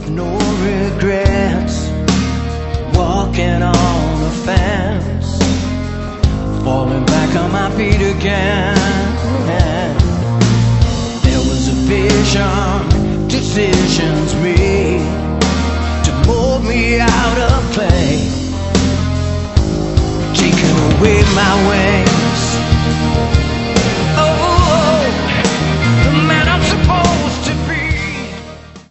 no regrets, walking on the fence, falling back on my feet again. There was a vision, decisions made to mold me out of clay, taking away my way.